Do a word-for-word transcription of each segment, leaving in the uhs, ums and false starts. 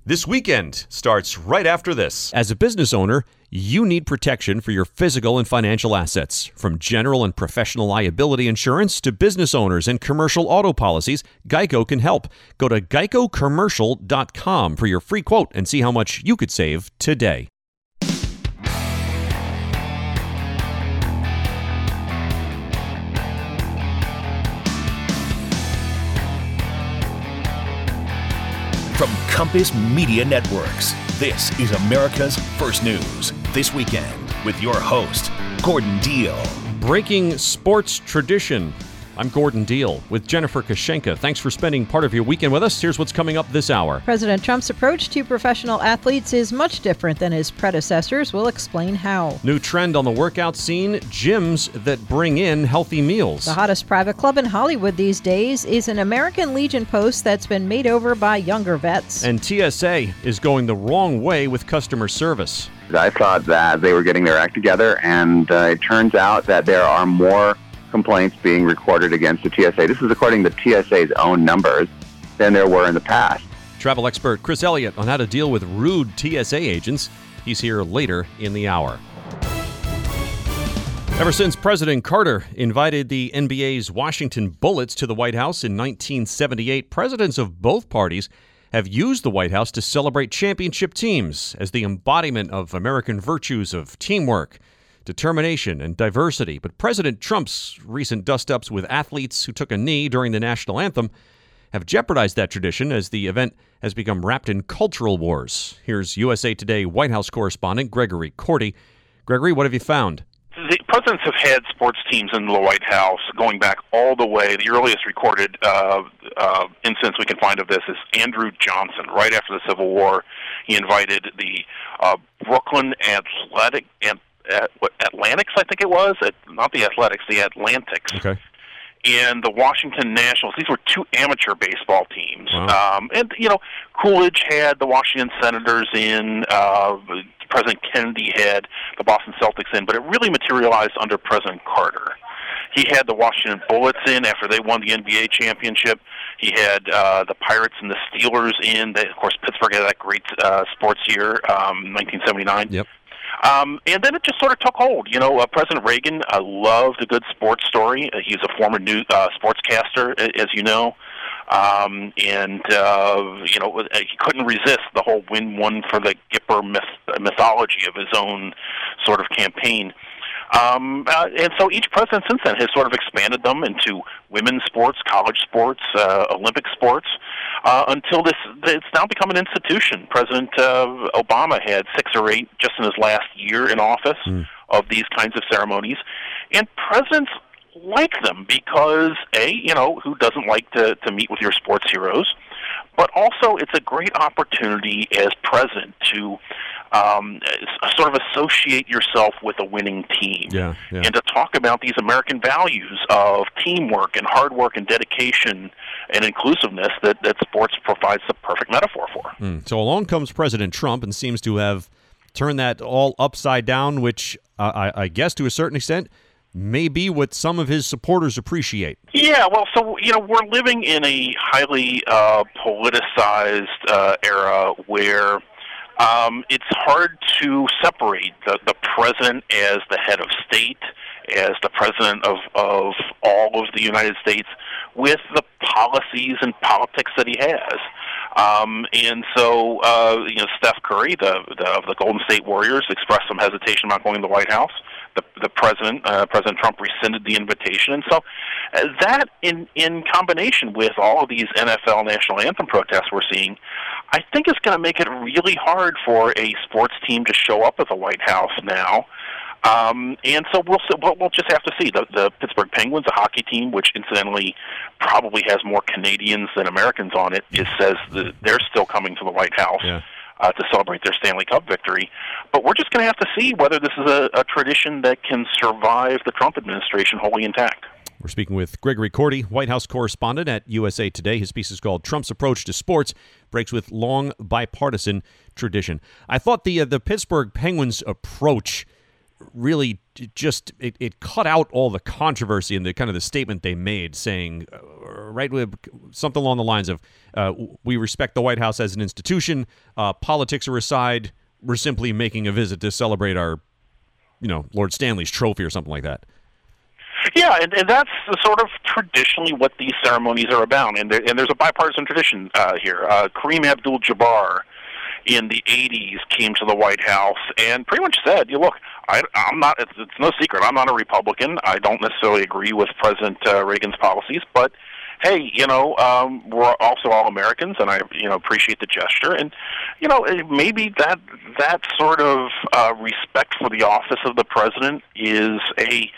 This weekend starts right after this. As a business owner, you need protection for your physical and financial assets. From general and professional liability insurance to business owners and commercial auto policies, Geico can help. Go to geico commercial dot com for your free quote and see how much you could save today. From Compass Media Networks, this is America's First News This Weekend with your host, Gordon Deal. Breaking sports tradition. I'm Gordon Deal with Jennifer Kashenka. Thanks for spending part of your weekend with us. Here's what's coming up this hour. President Trump's approach to professional athletes is much different than his predecessors. We'll explain how. New trend on the workout scene, gyms that bring in healthy meals. The hottest private club in Hollywood these days is an American Legion post that's been made over by younger vets. And T S A is going the wrong way with customer service. I thought that they were getting their act together, and uh, it turns out that there are more complaints being recorded against the T S A. This is according to T S A's own numbers than there were in the past. Travel expert Chris Elliott on how to deal with rude T S A agents. He's here later in the hour. Ever since President Carter invited the N B A's Washington Bullets to the White House in nineteen seventy-eight, presidents of both parties have used the White House to celebrate championship teams as the embodiment of American virtues of teamwork, determination, and diversity. But President Trump's recent dust-ups with athletes who took a knee during the national anthem have jeopardized that tradition as the event has become wrapped in cultural wars. Here's U S A Today White House correspondent Gregory Corti. Gregory, what have you found? The presidents have had sports teams in the White House going back all the way. The earliest recorded uh, uh, instance we can find of this is Andrew Johnson. Right after the Civil War, he invited the uh, Brooklyn Athletic and uh, what, Atlantics, I think it was, at, not the Athletics, the Atlantics. Okay. And the Washington Nationals. These were two amateur baseball teams. Wow. Um, and, you know, Coolidge had the Washington Senators in, uh, President Kennedy had the Boston Celtics in, but it really materialized under President Carter. He had the Washington Bullets in after they won the N B A championship. He had uh, the Pirates and the Steelers in. They, of course, Pittsburgh had that great uh, sports year, um, nineteen seventy-nine. Yep. Um, and then it just sort of took hold. You know, uh, President Reagan uh, loved a good sports story. Uh, he's a former new uh, sportscaster, as you know. Um, and, uh, you know, he couldn't resist the whole win one for the Gipper myth- mythology of his own sort of campaign. Um, uh, and so each president since then has sort of expanded them into women's sports, college sports, uh, Olympic sports, uh, until this it's now become an institution. President uh, Obama had six or eight just in his last year in office mm. of these kinds of ceremonies. And presidents like them because, A, you know, who doesn't like to, to meet with your sports heroes? But also it's a great opportunity as president to um, sort of associate yourself with a winning team yeah, yeah. and to talk about these American values of teamwork and hard work and dedication and inclusiveness that, that sports provides the perfect metaphor for. Mm. So along comes President Trump and seems to have turned that all upside down, which uh, I, I guess to a certain extent may be what some of his supporters appreciate. Yeah, well, so, you know, we're living in a highly uh, politicized uh, era where um, it's hard to separate the, the president as the head of state, as the president of, of all of the United States, with the policies and politics that he has. Um, and so, uh, you know, Steph Curry, the, the of the Golden State Warriors, expressed some hesitation about going to the White House. The, the president, uh, President Trump, rescinded the invitation, and so uh, that, in in combination with all of these N F L national anthem protests we're seeing, I think is going to make it really hard for a sports team to show up at the White House now. Um, and so we'll we'll just have to see. The, the Pittsburgh Penguins, a hockey team, which incidentally probably has more Canadians than Americans on it, it says that they're still coming to the White House. Yeah. Uh, to celebrate their Stanley Cup victory. But we're just going to have to see whether this is a, a tradition that can survive the Trump administration wholly intact. We're speaking with Gregory Corti, White House correspondent at U S A Today. His piece is called Trump's Approach to Sports Breaks with Long Bipartisan Tradition. I thought the uh, the Pittsburgh Penguins' approach really just it, it cut out all the controversy and the kind of the statement they made, saying uh, right with something along the lines of uh, we respect the White House as an institution. Uh, politics are aside. We're simply making a visit to celebrate our, you know, Lord Stanley's trophy or something like that. Yeah, and, and that's the sort of traditionally what these ceremonies are about, and, there, and there's a bipartisan tradition uh, here. Uh, Kareem Abdul-Jabbar in the eighties came to the White House and pretty much said, "You look, I, I'm not. It's, it's no secret. I'm not a Republican. I don't necessarily agree with President uh, Reagan's policies, but hey, you know, um, we're also all Americans, and I, you know, appreciate the gesture. And you know, maybe that that sort of uh, respect for the office of the president is a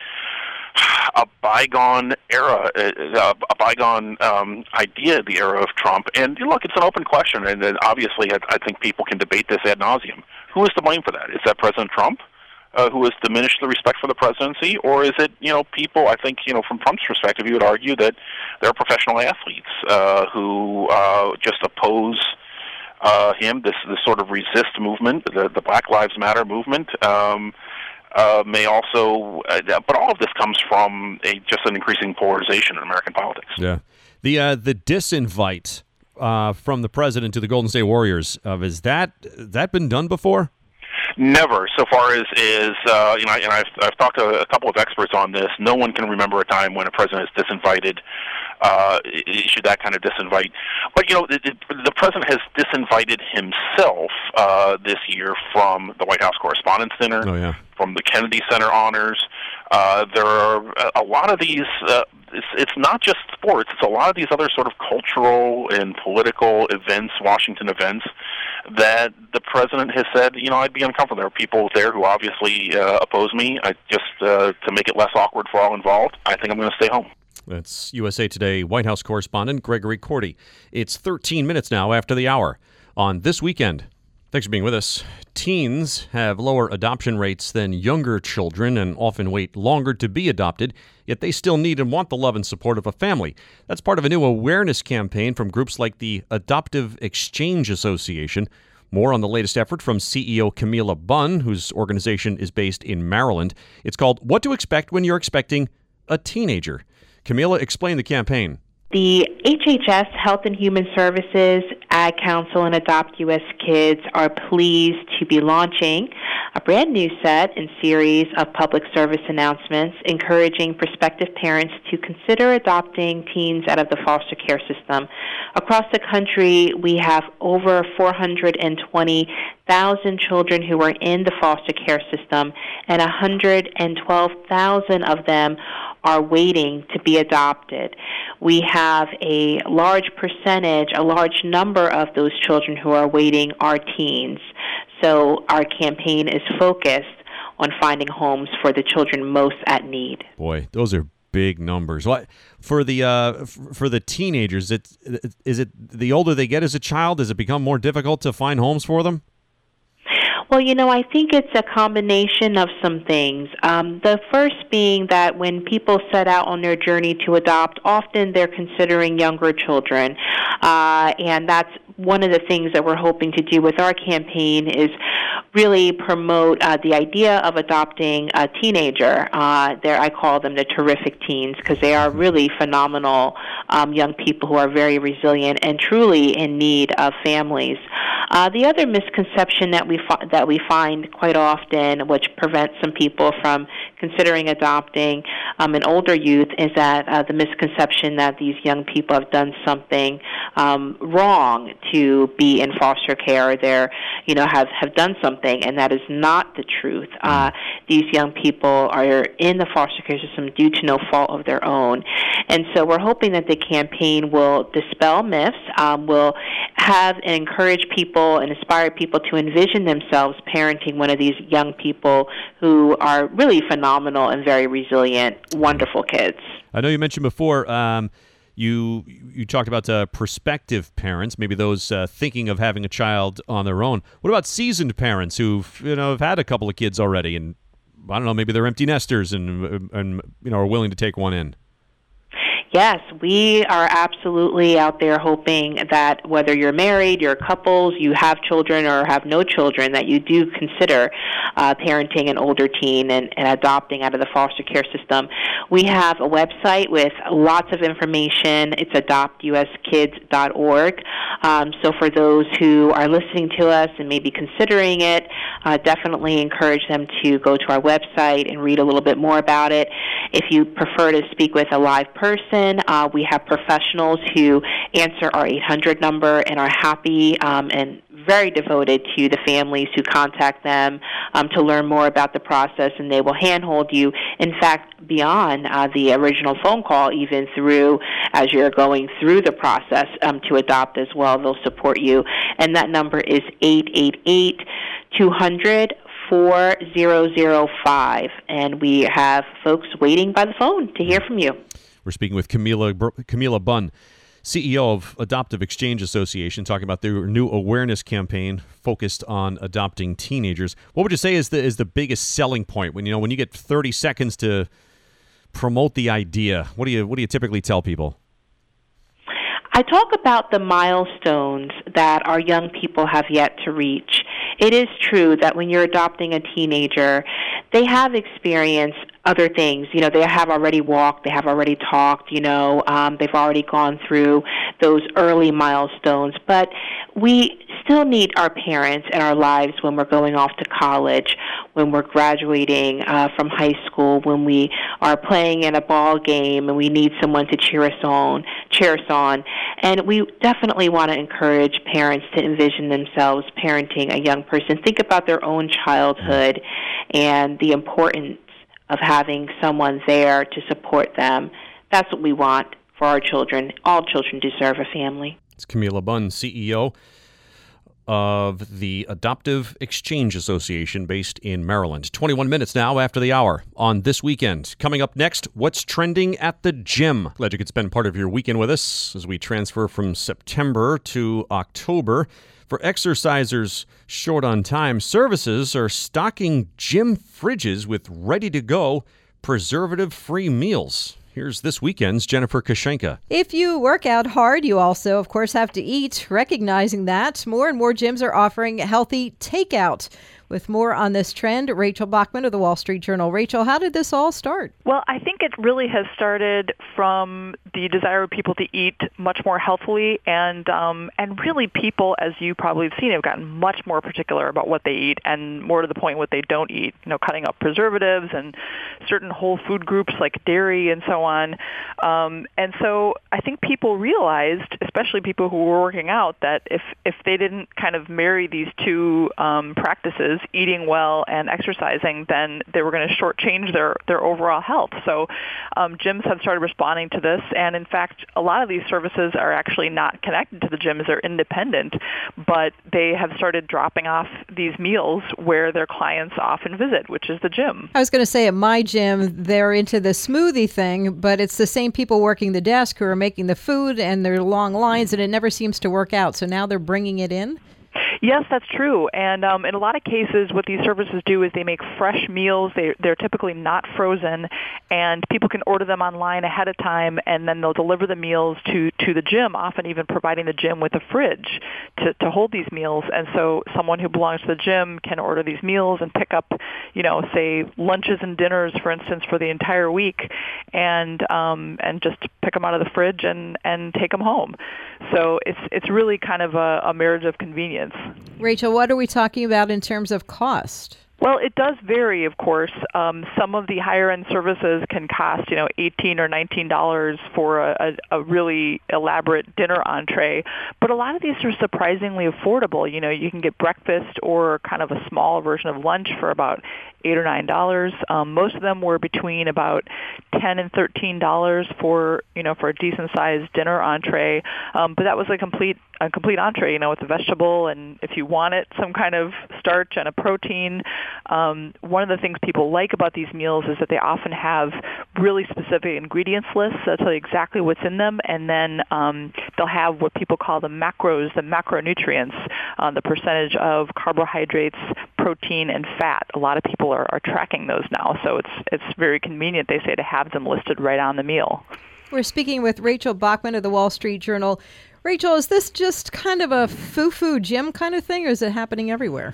a bygone era, a, a bygone um, idea, the era of Trump. And look, it's an open question, and obviously I, I think people can debate this ad nauseum. Who is to blame for that? Is that President Trump, uh, who has diminished the respect for the presidency, or is it, you know, people, I think, you know, from Trump's perspective, you would argue that they're professional athletes uh, who uh, just oppose uh, him, this, this sort of resist movement, the, the Black Lives Matter movement, um, Uh, may also, uh, but all of this comes from a just an increasing polarization in American politics. Yeah, the uh, the disinvite uh, from the president to the Golden State Warriors. Uh, has that that been done before? Never, so far as is uh, you know, and I've I've talked to a couple of experts on this. No one can remember a time when a president is disinvited. Uh, issued that kind of disinvite. But, you know, the, the president has disinvited himself uh, this year from the White House Correspondents' Dinner, oh, yeah. from the Kennedy Center honors. Uh, there are a lot of these, uh, it's, it's not just sports, it's a lot of these other sort of cultural and political events, Washington events, that the president has said, you know, I'd be uncomfortable. There are people there who obviously uh, oppose me. I just, uh, to make it less awkward for all involved, I think I'm going to stay home. That's U S A Today White House correspondent Gregory Cordy. It's thirteen minutes now after the hour on This Weekend. Thanks for being with us. Teens have lower adoption rates than younger children and often wait longer to be adopted, yet they still need and want the love and support of a family. That's part of a new awareness campaign from groups like the Adoptive Exchange Association. More on the latest effort from C E O Camila Bunn, whose organization is based in Maryland. It's called What to Expect When You're Expecting a Teenager. Camila, explain the campaign. The H H S, Health and Human Services, Ad Council, and Adopt U S Kids are pleased to be launching a brand new set and series of public service announcements encouraging prospective parents to consider adopting teens out of the foster care system. Across the country, we have over four hundred twenty thousand children who are in the foster care system, and one hundred twelve thousand of them are waiting to be adopted. We have a large percentage, a large number of those children who are waiting are teens. So our campaign is focused on finding homes for the children most at need. Boy, those are big numbers. What for the uh, for the teenagers? It is it the older they get as a child, does it become more difficult to find homes for them? Well, you know, I think it's a combination of some things. Um, the first being that when people set out on their journey to adopt, often they're considering younger children. Uh, and that's one of the things that we're hoping to do with our campaign is really promote uh, the idea of adopting a teenager. Uh, there, I call them the terrific teens because they are really phenomenal um, young people who are very resilient and truly in need of families. Uh, the other misconception that we fi- that we find quite often, which prevents some people from considering adopting um, an older youth, is that uh, the misconception that these young people have done something um, wrong to be in foster care, or they're, you know, have, have done something, and that is not the truth. Uh, these young people are in the foster care system due to no fault of their own. And so we're hoping that the campaign will dispel myths, um, will have and encourage people and inspire people to envision themselves parenting one of these young people who are really phenomenal and very resilient, wonderful kids. I know you mentioned before um, you you talked about uh, prospective parents, maybe those uh, thinking of having a child on their own. What about seasoned parents who you know have had a couple of kids already, and I don't know, maybe they're empty nesters and and you know are willing to take one in? Yes, we are absolutely out there hoping that whether you're married, you're couples, you have children or have no children, that you do consider uh, parenting an older teen and, and adopting out of the foster care system. We have a website with lots of information. It's adopt u s kids dot org. Um, so for those who are listening to us and maybe considering it, uh, definitely encourage them to go to our website and read a little bit more about it. If you prefer to speak with a live person, uh, we have professionals who answer our eight hundred number and are happy um, and very devoted to the families who contact them um, to learn more about the process, and they will handhold you, in fact, beyond uh, the original phone call, even through as you're going through the process um, to adopt as well. They'll support you, and that number is eight eight eight, two hundred, four zero zero five, and we have folks waiting by the phone to hear from you. We're speaking with Camila Camila Bunn, C E O of Adoptive Exchange Association, talking about their new awareness campaign focused on adopting teenagers. What would you say is the is the biggest selling point when you know when you get thirty seconds to promote the idea? What do you what do you typically tell people? I talk about the milestones that our young people have yet to reach. It is true that when you're adopting a teenager, they have experienced other things. You know, they have already walked, they have already talked, you know, um, they've already gone through those early milestones. But we still need our parents in our lives when we're going off to college, when we're graduating uh, from high school, when we are playing in a ball game and we need someone to cheer us on, cheer us on. And we definitely want to encourage parents to envision themselves parenting a young person. Think about their own childhood and the importance of having someone there to support them. That's what we want for our children. All children deserve a family. It's Camila Bunn, C E O of the Adoptive Exchange Association based in Maryland. twenty-one minutes now after the hour on This Weekend. Coming up next, what's trending at the gym? Glad you could spend part of your weekend with us as we transfer from September to October. For exercisers short on time, services are stocking gym fridges with ready-to-go, preservative-free meals. Here's This Weekend's Jennifer Kashenka. If you work out hard, you also, of course, have to eat. Recognizing that, more and more gyms are offering healthy takeout. With more on this trend, Rachel Bachman of the Wall Street Journal. Rachel, how did this all start? Well, I think it really has started from the desire of people to eat much more healthily, and um, and really people, as you probably have seen, have gotten much more particular about what they eat, and more to the point what they don't eat. You know, cutting out preservatives and certain whole food groups like dairy and so on. Um, and so I think people realized, especially people who were working out, that if if they didn't kind of marry these two um, practices, eating well and exercising, then they were going to shortchange their, their overall health. So um, gyms have started responding to this, and in fact, a lot of these services are actually not connected to the gyms. They're independent, but they have started dropping off these meals where their clients often visit, which is the gym. I was going to say at my gym, they're into the smoothie thing, but it's the same people working the desk who are making the food, and there are long lines, and it never seems to work out. So now they're bringing it in? Yes, that's true. And um, in a lot of cases, what these services do is they make fresh meals. They, they're typically not frozen, and people can order them online ahead of time, and then they'll deliver the meals to, to the gym, often even providing the gym with a fridge to, to hold these meals. And so someone who belongs to the gym can order these meals and pick up, you know, say lunches and dinners, for instance, for the entire week, and um, and just pick them out of the fridge and, and take them home. So it's it's really kind of a, a marriage of convenience. Rachel, what are we talking about in terms of cost? Well, it does vary, of course. Um, some of the higher-end services can cost, you know, eighteen or nineteen dollars for a, a, a really elaborate dinner entree. But a lot of these are surprisingly affordable. You know, you can get breakfast or kind of a small version of lunch for about eight or nine dollars. Um, most of them were between about ten and thirteen dollars for, you know, for a decent-sized dinner entree. Um, but that was a complete a complete entree, you know, with a vegetable, and if you want it, some kind of starch and a protein. Um, one of the things people like about these meals is that they often have really specific ingredients lists that tell you exactly what's in them, and then um, they'll have what people call the macros, the macronutrients, uh, the percentage of carbohydrates, protein and fat. A lot of people are, are tracking those now, so it's it's very convenient, they say, to have them listed right on the meal. We're speaking with Rachel Bachman of the Wall Street Journal. Rachel, is this just kind of a foo-foo gym kind of thing, or is it happening everywhere?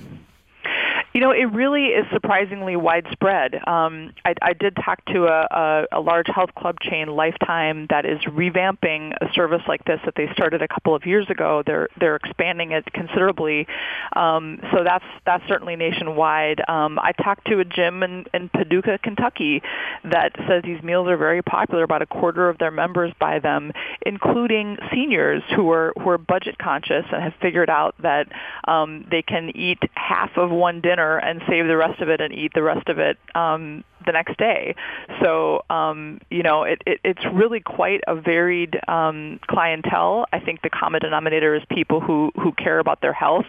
You know, it really is surprisingly widespread. Um, I, I did talk to a, a, a large health club chain, Lifetime, that is revamping a service like this that they started a couple of years ago. They're they're expanding it considerably, um, so that's that's certainly nationwide. Um, I talked to a gym in, in Paducah, Kentucky, that says these meals are very popular. About a quarter of their members buy them, including seniors who are who are budget conscious and have figured out that um, they can eat half of one dinner and save the rest of it and eat the rest of it um, the next day. So, um, you know, it, it, it's really quite a varied um, clientele. I think the common denominator is people who, who care about their health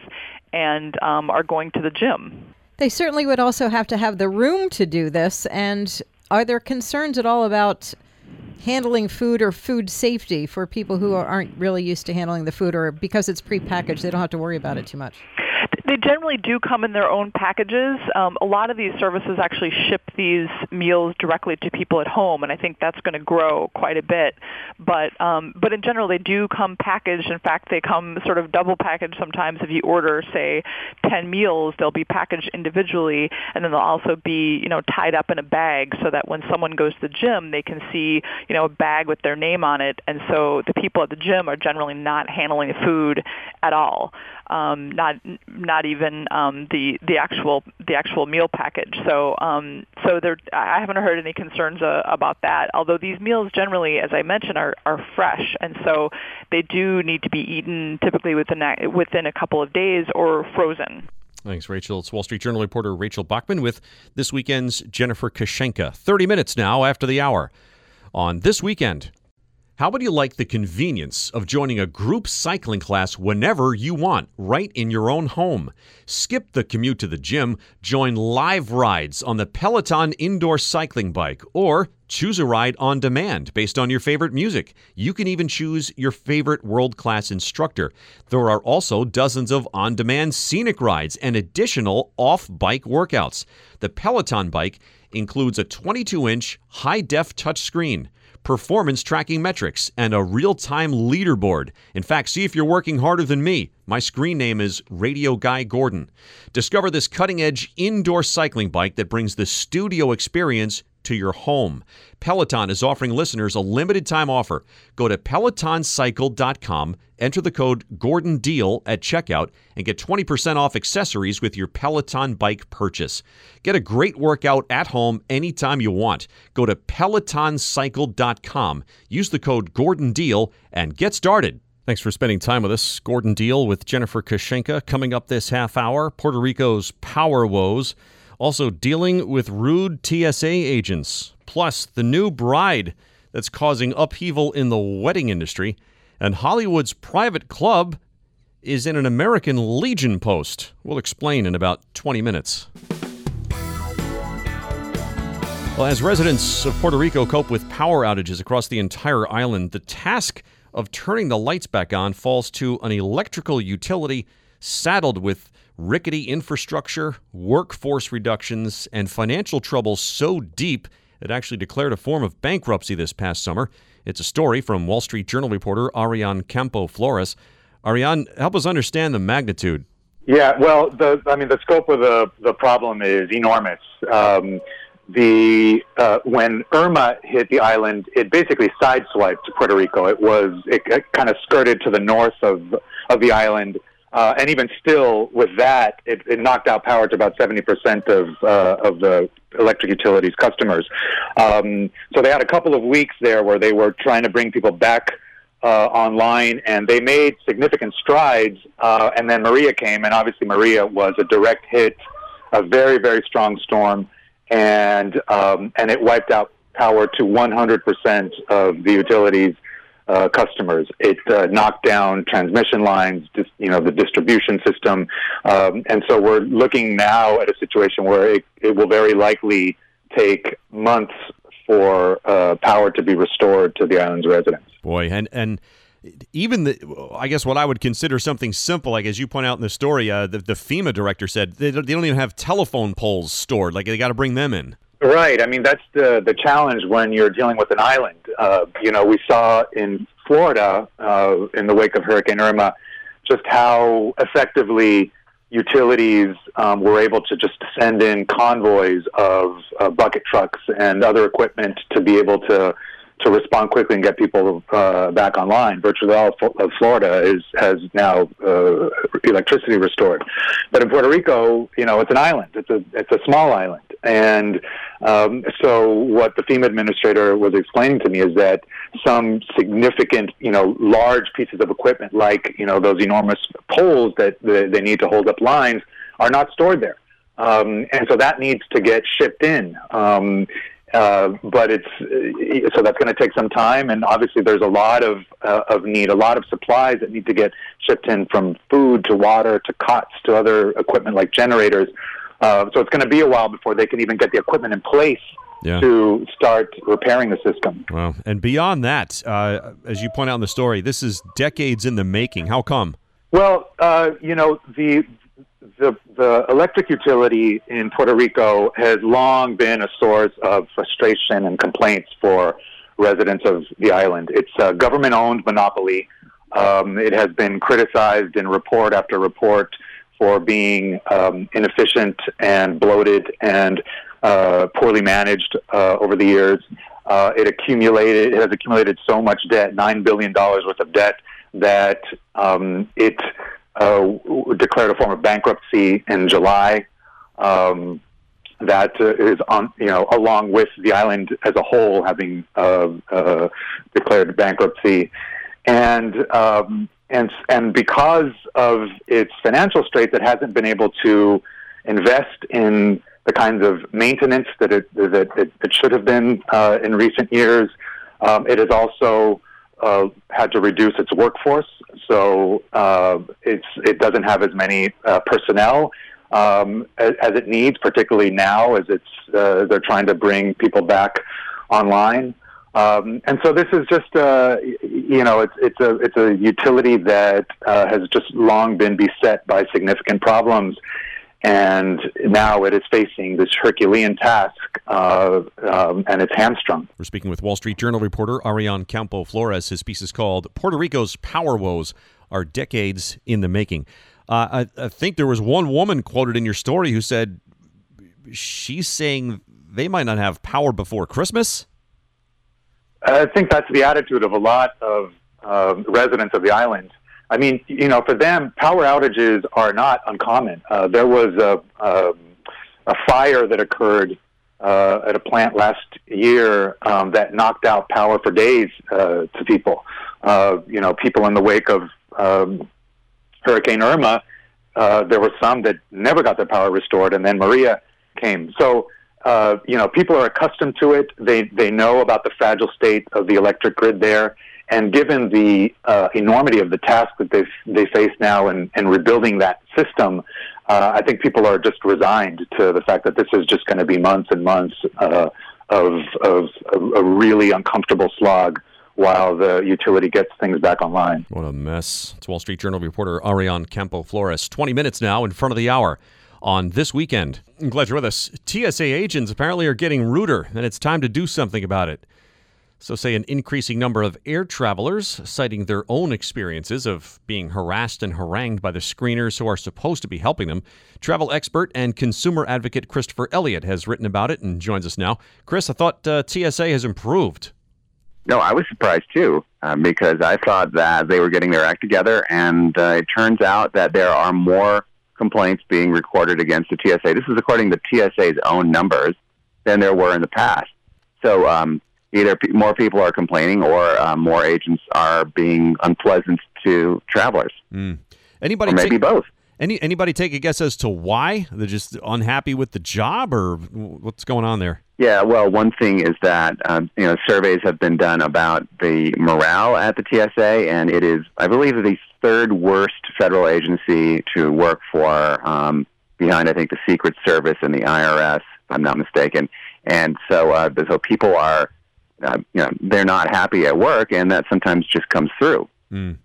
and um, are going to the gym. They certainly would also have to have the room to do this. And are there concerns at all about handling food or food safety for people who aren't really used to handling the food, or because it's prepackaged, they don't have to worry about it too much? They generally do come in their own packages. Um, a lot of these services actually ship these meals directly to people at home, and I think that's going to grow quite a bit. But um, but in general, they do come packaged. In fact, they come sort of double packaged sometimes. If you order, say, ten meals, they'll be packaged individually, and then they'll also be, you know, tied up in a bag so that when someone goes to the gym, they can see, you know, a bag with their name on it. And so the people at the gym are generally not handling the food at all. Um, not not even um, the the actual the actual meal package. So um, so there, I haven't heard any concerns uh, about that. Although these meals generally, as I mentioned, are, are fresh, and so they do need to be eaten typically within a, within a couple of days or frozen. Thanks, Rachel. It's Wall Street Journal reporter Rachel Bachman with this weekend's Jennifer Kashenka. Thirty minutes now after the hour on This Weekend. How would you like the convenience of joining a group cycling class whenever you want, right in your own home? Skip the commute to the gym, join live rides on the Peloton indoor cycling bike, or choose a ride on demand based on your favorite music. You can even choose your favorite world-class instructor. There are also dozens of on-demand scenic rides and additional off-bike workouts. The Peloton bike includes a twenty-two inch high-def touchscreen, performance tracking metrics, and a real-time leaderboard. In fact, see if you're working harder than me. My screen name is Radio Guy Gordon. Discover this cutting-edge indoor cycling bike that brings the studio experience to your home. Peloton is offering listeners a limited-time offer. Go to peloton cycle dot com, enter the code Gordon Deal at checkout, and get twenty percent off accessories with your Peloton bike purchase. Get a great workout at home anytime you want. Go to peloton cycle dot com, use the code Gordon Deal, and get started. Thanks for spending time with us. Gordon Deal with Jennifer Kashenka. Coming up this half hour, Puerto Rico's power woes. Also dealing with rude T S A agents. Plus, the new bride that's causing upheaval in the wedding industry. And Hollywood's private club is in an American Legion post. We'll explain in about twenty minutes. Well, as residents of Puerto Rico cope with power outages across the entire island, the task of turning the lights back on falls to an electrical utility saddled with rickety infrastructure, workforce reductions, and financial troubles so deep it actually declared a form of bankruptcy this past summer. It's a story from Wall Street Journal reporter Ariane Campo Flores. Ariane, help us understand the magnitude. Yeah, well, the I mean, the scope of the, the problem is enormous. Um, the uh, when Irma hit the island, it basically sideswiped Puerto Rico. It was it, it kind of skirted to the north of of the island. Uh, and even still, with that, it, it knocked out power to about seventy percent of uh, of the electric utilities customers. Um, so they had a couple of weeks there where they were trying to bring people back uh, online, and they made significant strides. Uh, and then Maria came, and obviously Maria was a direct hit, a very, very strong storm, and um, and it wiped out power to one hundred percent of the utilities Uh, customers. It uh, knocked down transmission lines, dis- you know, the distribution system. Um, and so we're looking now at a situation where it, it will very likely take months for uh, power to be restored to the island's residents. Boy, and, and even the, I guess what I would consider something simple, like as you point out in the story, uh, the, the FEMA director said they don't, they don't even have telephone poles stored. Like they got to bring them in. Right. I mean, that's the the challenge when you're dealing with an island. Uh, you know, we saw in Florida, uh, in the wake of Hurricane Irma, just how effectively utilities um, were able to just send in convoys of uh, bucket trucks and other equipment to be able to to respond quickly and get people uh, back online. Virtually all of Florida is has now uh, electricity restored, but in Puerto Rico, you know, it's an island. It's a it's a small island, and um, so what the FEMA administrator was explaining to me is that some significant, you know, large pieces of equipment, like you know those enormous poles that they need to hold up lines, are not stored there, um, and so that needs to get shipped in. Um, Uh, but it's so that's going to take some time, and obviously there's a lot of uh, of need, a lot of supplies that need to get shipped in, from food to water to cots to other equipment like generators. Uh, so it's going to be a while before they can even get the equipment in place yeah. to start repairing the system. Well, and beyond that, uh, as you point out in the story, this is decades in the making. How come? Well, uh, you know the. The, the electric utility in Puerto Rico has long been a source of frustration and complaints for residents of the island. It's a government-owned monopoly. Um, it has been criticized in report after report for being um, inefficient and bloated and uh, poorly managed uh, over the years. Uh, it accumulated. It has accumulated so much debt, nine billion dollars worth of debt, that um, it Uh, declared a form of bankruptcy in July. Um, that uh, is on, you know, along with the island as a whole having uh, uh, declared bankruptcy, and um, and and because of its financial straits, it hasn't been able to invest in the kinds of maintenance that it that it, it should have been uh, in recent years. Um, it has also Uh, had to reduce its workforce, so uh, it's it doesn't have as many uh, personnel um, as, as it needs, particularly now as it's uh, they're trying to bring people back online. Um, and so this is just uh, you know it's it's a it's a utility that uh, has just long been beset by significant problems. And now it is facing this Herculean task, uh, um, and it's hamstrung. We're speaking with Wall Street Journal reporter Ariane Campo Flores. His piece is called "Puerto Rico's Power Woes Are Decades in the Making." Uh, I, I think there was one woman quoted in your story who said she's saying they might not have power before Christmas. I think that's the attitude of a lot of uh, residents of the island. I mean, you know, for them, power outages are not uncommon. Uh, there was a, a, a fire that occurred uh, at a plant last year um, that knocked out power for days uh, to people. Uh, you know, people in the wake of um, Hurricane Irma, uh, there were some that never got their power restored, and then Maria came. So, uh, you know, people are accustomed to it. They they know about the fragile state of the electric grid there. And given the uh, enormity of the task that they they face now in, in rebuilding that system, uh, I think people are just resigned to the fact that this is just going to be months and months uh, of, of of a really uncomfortable slog while the utility gets things back online. What a mess. It's Wall Street Journal reporter Ariane Campo Flores. twenty minutes now in front of the hour on This Weekend. I'm glad you're with us. T S A agents apparently are getting ruder, and it's time to do something about it. So say an increasing number of air travelers, citing their own experiences of being harassed and harangued by the screeners who are supposed to be helping them. Travel expert and consumer advocate Christopher Elliott has written about it and joins us now. Chris, I thought uh, T S A has improved. No, I was surprised too, uh, because I thought that they were getting their act together, and uh, it turns out that there are more complaints being recorded against the T S A. This is according to T S A's own numbers than there were in the past. So, um, either p- more people are complaining or uh, more agents are being unpleasant to travelers. Mm. Anybody or maybe take, both. Any Anybody take a guess as to why? They're just unhappy with the job, or what's going on there? Yeah, well, one thing is that um, you know surveys have been done about the morale at the T S A, and it is, I believe, the third worst federal agency to work for, um, behind, I think, the Secret Service and the I R S, if I'm not mistaken. And so, uh, so people are. Uh, you know, they're not happy at work, and that sometimes just comes through. Mm.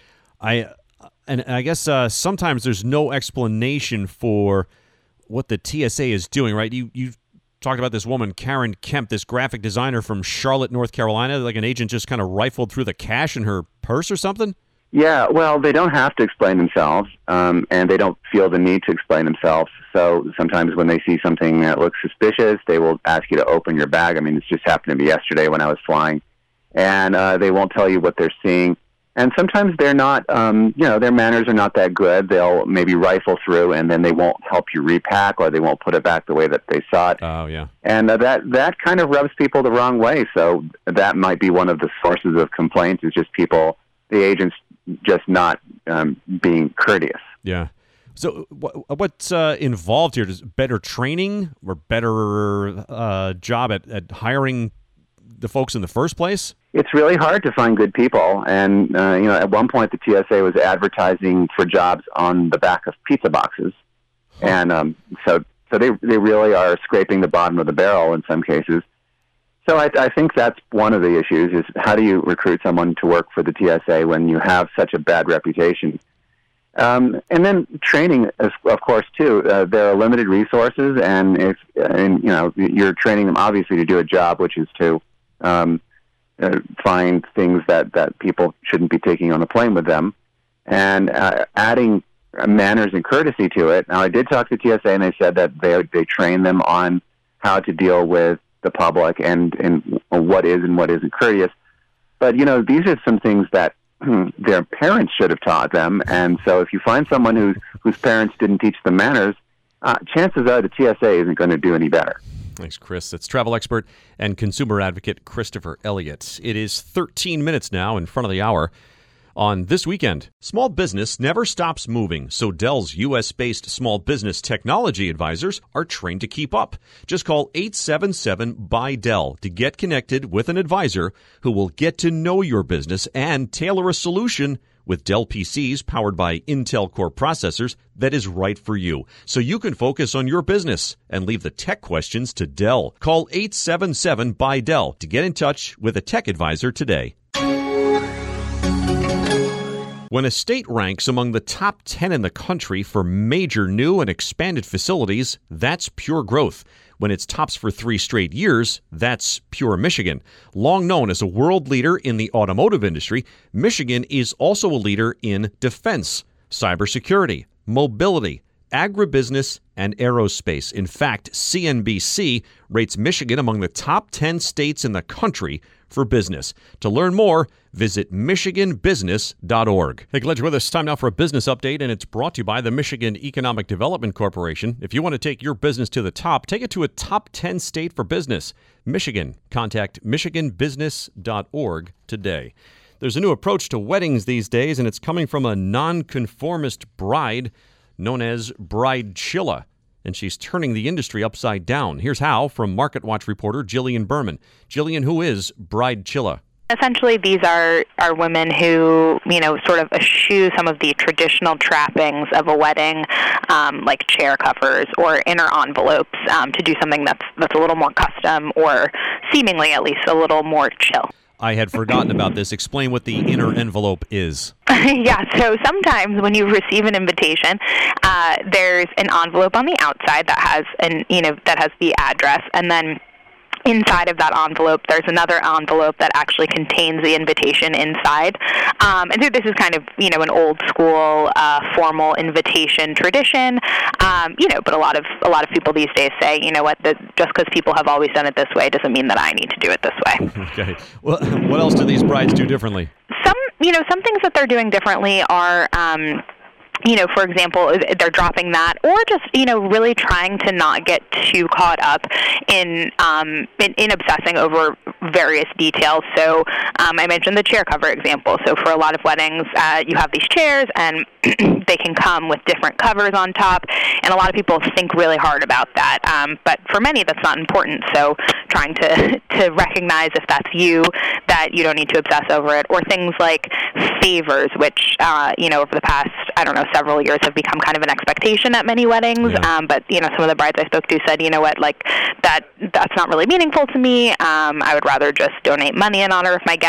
I and I guess uh, sometimes there's no explanation for what the T S A is doing, right? You you talked about this woman, Karen Kemp, this graphic designer from Charlotte, North Carolina, like an agent just kind of rifled through the cash in her purse or something? Yeah, well, they don't have to explain themselves, um, and they don't feel the need to explain themselves. So sometimes when they see something that looks suspicious, they will ask you to open your bag. I mean, this just happened to me yesterday when I was flying. And uh, they won't tell you what they're seeing. And sometimes they're not, um, you know, their manners are not that good. They'll maybe rifle through, and then they won't help you repack, or they won't put it back the way that they saw it. Oh, yeah. And uh, that, that kind of rubs people the wrong way. So that might be one of the sources of complaints, is just people, the agents, just not um, being courteous. Yeah. So wh- what's uh, involved here? Is better training or better uh, job at, at hiring the folks in the first place? It's really hard to find good people. And, uh, you know, at one point the T S A was advertising for jobs on the back of pizza boxes. Huh. And um, so so they they really are scraping the bottom of the barrel in some cases. So I, I think that's one of the issues, is how do you recruit someone to work for the T S A when you have such a bad reputation? Um, and then training, of course, too. Uh, there are limited resources, and if and you know you're training them obviously to do a job, which is to um, uh, find things that, that people shouldn't be taking on the plane with them, and uh, adding manners and courtesy to it. Now, I did talk to T S A, and they said that they they train them on how to deal with the public and, and what is and what isn't courteous. But, you know, these are some things that their parents should have taught them. And so if you find someone who's, whose parents didn't teach them manners, uh, chances are the T S A isn't going to do any better. Thanks, Chris. That's travel expert and consumer advocate Christopher Elliott. It is thirteen minutes now in front of the hour. On This Weekend, small business never stops moving, so Dell's U S-based small business technology advisors are trained to keep up. Just call eight seven seven, B Y, D E L L to get connected with an advisor who will get to know your business and tailor a solution with Dell P Cs powered by Intel Core processors that is right for you, so you can focus on your business and leave the tech questions to Dell. Call eight seven seven, B Y, D E L L to get in touch with a tech advisor today. When a state ranks among the top ten in the country for major new and expanded facilities, that's pure growth. When it's tops for three straight years, that's pure Michigan. Long known as a world leader in the automotive industry, Michigan is also a leader in defense, cybersecurity, mobility, agribusiness, and aerospace. In fact, C N B C rates Michigan among the top ten states in the country for business. To learn more, visit michigan business dot org. Hey, glad you're with us. Time now for a business update, and it's brought to you by the Michigan Economic Development Corporation. If you want to take your business to the top, take it to a top ten state for business. Michigan. Contact michigan business dot org today. There's a new approach to weddings these days, and it's coming from a nonconformist bride known as Bridechilla, and she's turning the industry upside down. Here's how from MarketWatch reporter Jillian Berman. Jillian, who is Bridechilla? Essentially, these are, are women who, you know, sort of eschew some of the traditional trappings of a wedding, um, like chair covers or inner envelopes, um, to do something that's that's a little more custom or seemingly at least a little more chill. I had forgotten about this. Explain what the inner envelope is. Yeah, so sometimes when you receive an invitation, uh, there's an envelope on the outside that has an, you know, that has the address, and then inside of that envelope, there's another envelope that actually contains the invitation inside. Um, and so this is kind of, you know, an old school uh, formal invitation tradition. Um, you know, but a lot of a lot of people these days say, you know what, the, just because people have always done it this way doesn't mean that I need to do it this way. Okay. Well, what else do these brides do differently? Some, you know, some things that they're doing differently are, um, you know, for example, they're dropping that, or just, you know, really trying to not get too caught up in um, in, in obsessing over various details. So um, I mentioned the chair cover example. So for a lot of weddings, uh, you have these chairs, and they can come with different covers on top, and a lot of people think really hard about that. Um, but for many, that's not important. So trying to to recognize if that's you, that you don't need to obsess over it, or things like favors, which uh, you know, over the past, I don't know, several years have become kind of an expectation at many weddings. Yeah. Um, but, you know, some of the brides I spoke to said, you know what, like, that that's not really meaningful to me. Um, I would rather just donate money in honor of my guests,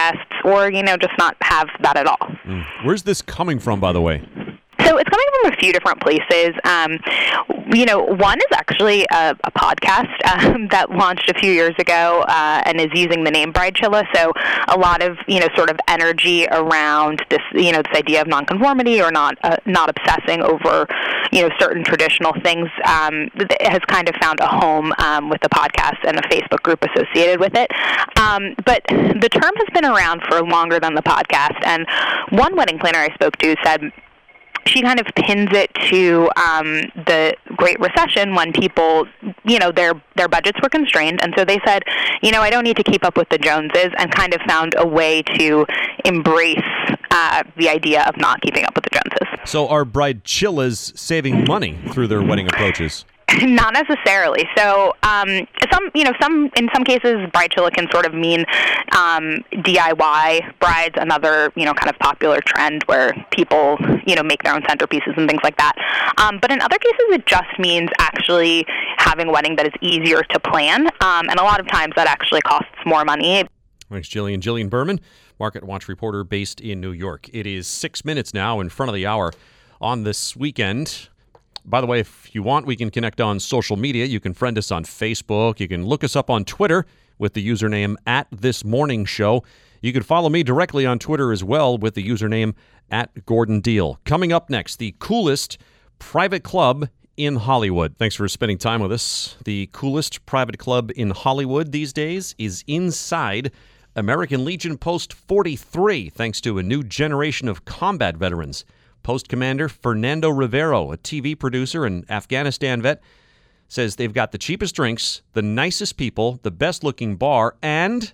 or, you know, just not have that at all. Mm. Where's this coming from, by the way? So it's coming from a few different places. Um, you know, one is actually a, a podcast um, that launched a few years ago uh, and is using the name Bridezilla. So a lot of, you know, sort of energy around this, you know, this idea of nonconformity or not uh, not obsessing over, you know, certain traditional things um, has kind of found a home um, with the podcast and a Facebook group associated with it. Um, but the term has been around for longer than the podcast. And one wedding planner I spoke to said, she kind of pins it to um, the Great Recession when people, you know, their their budgets were constrained. And so they said, you know, I don't need to keep up with the Joneses, and kind of found a way to embrace uh, the idea of not keeping up with the Joneses. So are Bridezillas saving money through their wedding approaches? Not necessarily. So, um, some, you know, some in some cases, Bridezilla can sort of mean um, D I Y brides, another, you know, kind of popular trend where people, you know, make their own centerpieces and things like that. Um, but in other cases, it just means actually having a wedding that is easier to plan, um, and a lot of times that actually costs more money. Thanks, Jillian. Jillian Berman, Market Watch reporter based in New York. It is six minutes now in front of the hour on this weekend. By the way, if you want, we can connect on social media. You can friend us on Facebook. You can look us up on Twitter with the username at This Morning Show. You can follow me directly on Twitter as well with the username at Gordon Deal. Coming up next, the coolest private club in Hollywood. Thanks for spending time with us. The coolest private club in Hollywood these days is inside American Legion Post forty-three, thanks to a new generation of combat veterans. Post Commander Fernando Rivero, a T V producer and Afghanistan vet, says they've got the cheapest drinks, the nicest people, the best-looking bar, and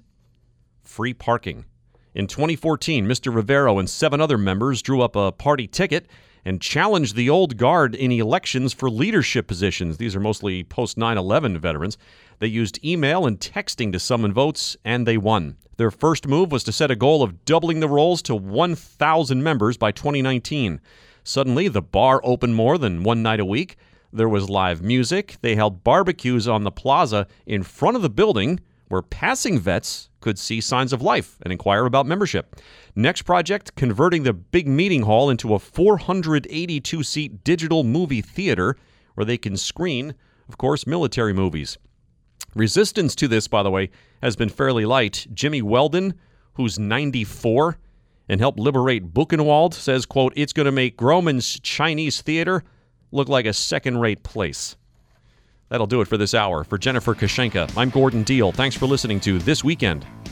free parking. In twenty fourteen, Mister Rivero and seven other members drew up a party ticket and challenged the old guard in elections for leadership positions. These are mostly post nine eleven veterans. They used email and texting to summon votes, and they won. Their first move was to set a goal of doubling the rolls to one thousand members by twenty nineteen. Suddenly, the bar opened more than one night a week. There was live music. They held barbecues on the plaza in front of the building where passing vets could see signs of life and inquire about membership. Next project, converting the big meeting hall into a four hundred eighty-two seat digital movie theater where they can screen, of course, military movies. Resistance to this, by the way, has been fairly light. Jimmy Weldon, who's ninety-four and helped liberate Buchenwald, says, quote, it's going to make Grauman's Chinese theater look like a second-rate place. That'll do it for this hour. For Jennifer Kashenka, I'm Gordon Deal. Thanks for listening to This Weekend.